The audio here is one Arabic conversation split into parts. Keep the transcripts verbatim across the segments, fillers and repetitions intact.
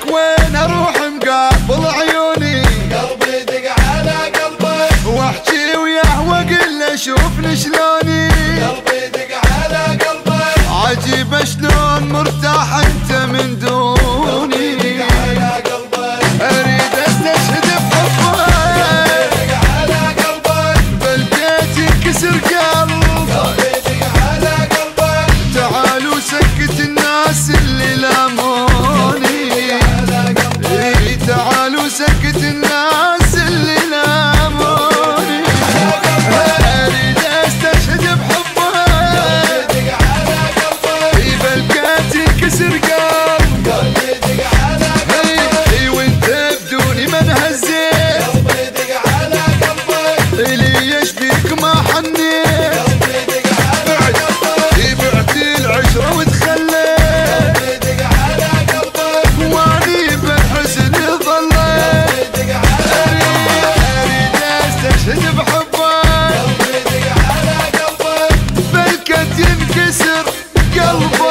وين اروح مقابل عيوني، قلبي دق على قلبك واحكي وياه واقول له شوفني شلوني، قلبي دق على قلبك عجيب شلون مرتاح انت من دوني، دق على قلبك اريد استشهد بحبك، دق على قلبك بالبيت ينكسر قلب، قلبي دق على قلبك تعالوا سكت الناس اللي لاموني، على قلبك إيه تعالوا سكت الناس اللي لاموني، اريد استشهد بحبك، دق على قلبك إيه بالبيت ينكسر قلب، قلبي دق على قلبك إيه وانت بدوني ما انهزيت، قلبي دق على قلبك اللي يشبيك ما حنيت، قلبي دق على قلبك إيه بعت العشرة وتخليت، قلبي دق على قلبك واني بالحزن ظليت، دق على اريد استشهد بحبك، قلبي دق على قلبك بالكت ينكسر قلبك.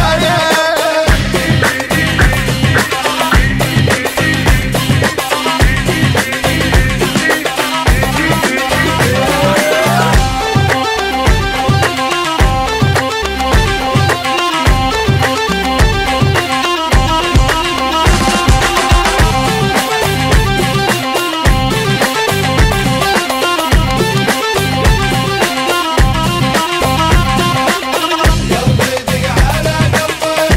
قلبي دق على قلبك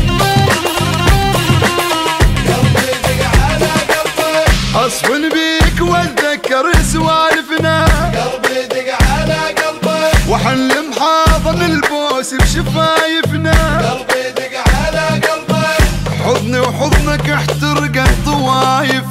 قلبي دق على قلبك اصفن بيك واتذكر سوالفنا، قلبي دق على قلبك وحنلم حاضن البوس بشفايفنا، قلبي دق على قلبك حضني وحضنك احترقت طوايفنا.